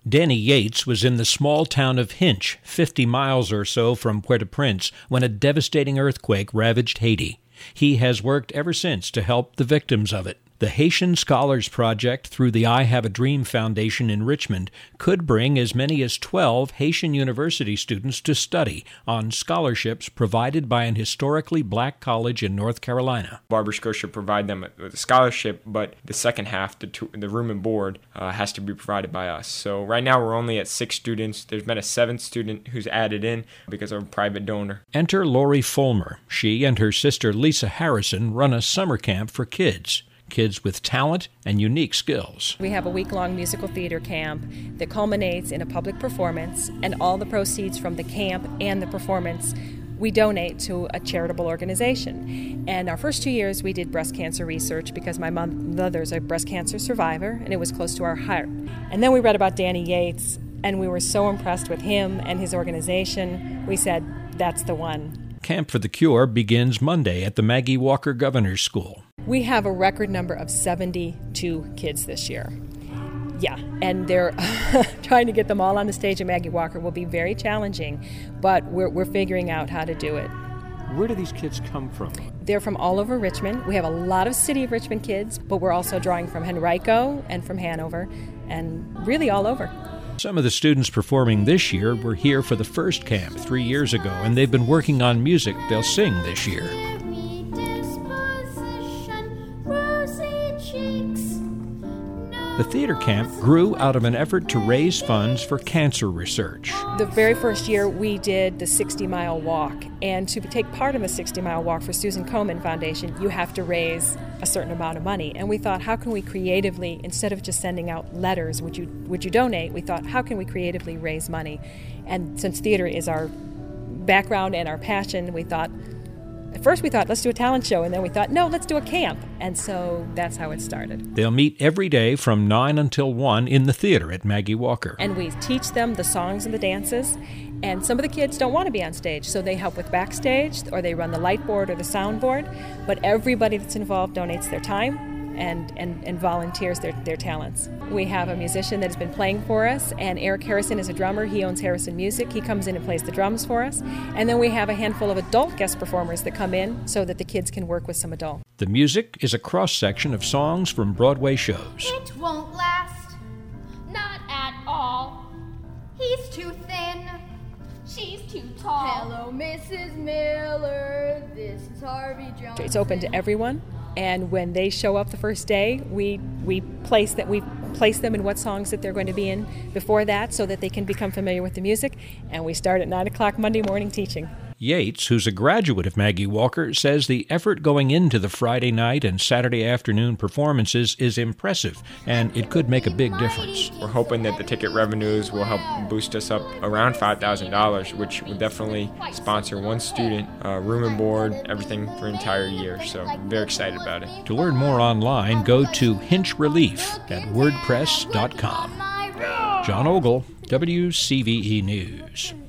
Danny Yates was in the small town of Hinch, 50 miles or so from Port-au-Prince, when a devastating earthquake ravaged Haiti. He has worked ever since to help the victims of it. The Haitian Scholars Project through the I Have a Dream Foundation in Richmond could bring as many as 12 Haitian university students to study on scholarships provided by an historically black college in North Carolina. Barber Scotia provide them with a scholarship, but the second half, the room and board, has to be provided by us. So right now we're only at 6 students. There's been a 7th student who's added in because of a private donor. Enter Lori Fulmer. She and her sister Lisa Harrison run a summer camp for kids with talent and unique skills. We have a week-long musical theater camp that culminates in a public performance, and all the proceeds from the camp and the performance we donate to a charitable organization. And our first 2 years we did breast cancer research because my mother's a breast cancer survivor and it was close to our heart. And then we read about Danny Yates and we were so impressed with him and his organization, we said, that's the one. Camp for the Cure begins Monday at the Maggie Walker Governor's School. We have a record number of 72 kids this year. Yeah, and they're trying to get them all on the stage at Maggie Walker will be very challenging, but we're figuring out how to do it. Where do these kids come from? They're from all over Richmond. We have a lot of City of Richmond kids, but we're also drawing from Henrico and from Hanover, and really all over. Some of the students performing this year were here for the first camp 3 years ago, and they've been working on music they'll sing this year. The theater camp grew out of an effort to raise funds for cancer research. The very first year we did the 60-mile walk, and to take part in the 60-mile walk for Susan Komen Foundation, you have to raise a certain amount of money. And we thought, how can we creatively, instead of just sending out letters, would you donate? We thought, how can we creatively raise money? And since theater is our background and our passion, we thought, at first we thought, let's do a talent show, and then we thought, no, let's do a camp. And so that's how it started. They'll meet every day from 9 until 1 in the theater at Maggie Walker. And we teach them the songs and the dances, and some of the kids don't want to be on stage, so they help with backstage, or they run the light board or the sound board, but everybody that's involved donates their time and volunteers their talents. We have a musician that has been playing for us, and Eric Harrison is a drummer. He owns Harrison Music. He comes in and plays the drums for us. And then we have a handful of adult guest performers that come in so that the kids can work with some adults. The music is a cross-section of songs from Broadway shows. It won't last, not at all. He's too thin, she's too tall. Hello, Mrs. Miller, this is Harvey Johnson. It's open to everyone. And when they show up the first day, we place them in what songs that they're going to be in before that so that they can become familiar with the music. And we start at 9 o'clock Monday morning teaching. Yates, who's a graduate of Maggie Walker, says the effort going into the Friday night and Saturday afternoon performances is impressive, and it could make a big difference. We're hoping that the ticket revenues will help boost us up around $5,000, which will definitely sponsor one student, room and board, everything for an entire year. So I'm very excited about it. To learn more online, go to hinchrelief@wordpress.com. John Ogle, WCVE News.